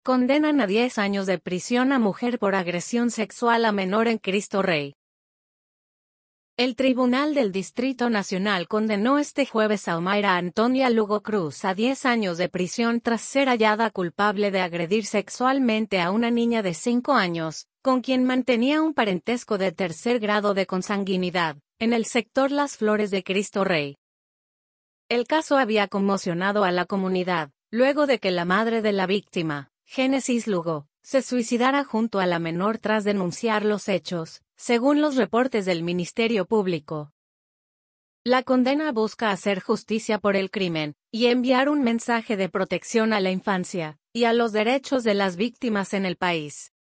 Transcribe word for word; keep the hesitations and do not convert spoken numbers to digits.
Condenan a diez años de prisión a mujer por agresión sexual a menor en Cristo Rey. El Tribunal del Distrito Nacional condenó este jueves a Omaira Antonia Lugo Cruz a diez años de prisión tras ser hallada culpable de agredir sexualmente a una niña de cinco años, con quien mantenía un parentesco de tercer grado de consanguinidad, en el sector Las Flores de Cristo Rey. El caso había conmocionado a la comunidad, luego de que la madre de la víctima, Génesis Lugo, se suicidara junto a la menor tras denunciar los hechos, según los reportes del Ministerio Público. La condena busca hacer justicia por el crimen, y enviar un mensaje de protección a la infancia, y a los derechos de las víctimas en el país.